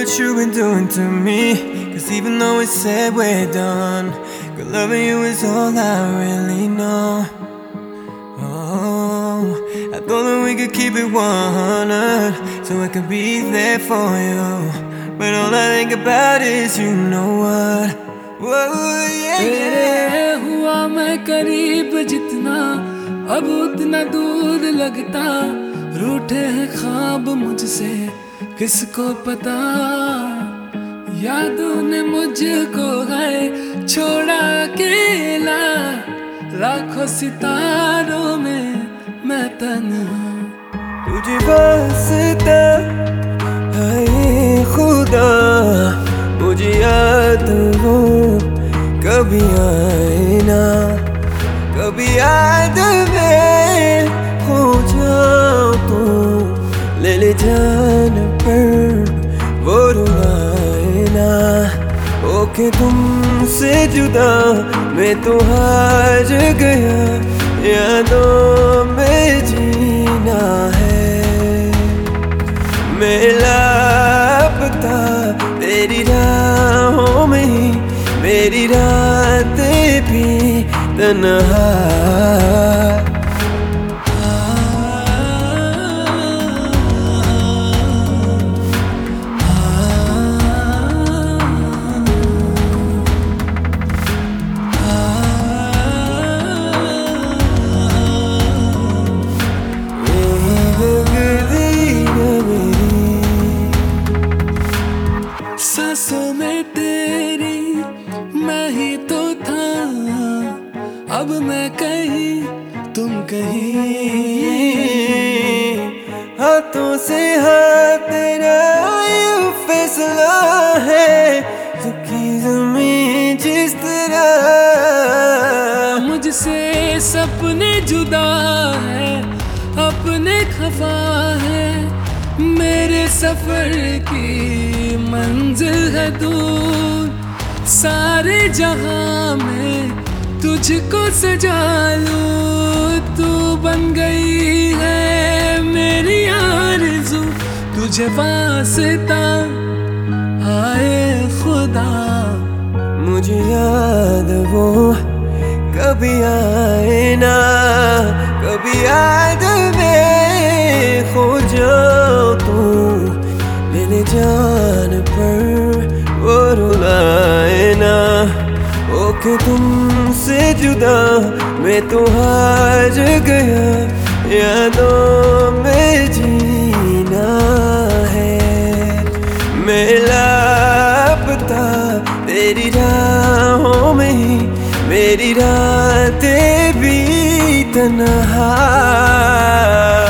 what you've been doing to me. Cause even though it's said we're done, good loving you is all I really know. Oh, I thought that we could keep it 100, so I could be there for you. But all I think about is you know what. Whoa, yeah, तेरे हुआ मैं करीब जितना, अब उतना दूर लगता। रूठे हैं ख्वाब मुझसे, किसको पता। यादों ने मुझको है छोड़ा अकेला, लाखों सितारों में मैं तन्हा। तुझे वास्ता है खुदा, मुझे याद वो कभी आए ना। कभी याद में हो जाओ तो ले ले जान पर वो रुलाए ना। ओके तुमसे जुदा मैं तो हार गया, यादों में जीना है। मैं लापता तेरी राहों में ही, मेरी रातें भी तन्हा। सांसों में तेरी मैं ही तो था, अब मैं कहीं तुम कहीं। हाथों से हाथ तेरा ये फैसला है, सुखी ज़मीं जिस तरह। मुझसे सपने जुदा है, अपने खफा है। मेरे सफर की मंजिल है दूर, सारे जहां में तुझको सजा लूं। तू बन गई है मेरी आरज़ू, तुझे वास्ता आए खुदा। मुझे याद वो कभी आए ना, कभी याद में खो जाओ तू ले ले जान पर वो रुलाए ना। ओके तुमसे जुदा मैं तो हार गया, यादों में जीना है। मैं लापता तेरी राहों में ही, मेरी रातें भी तन्हा।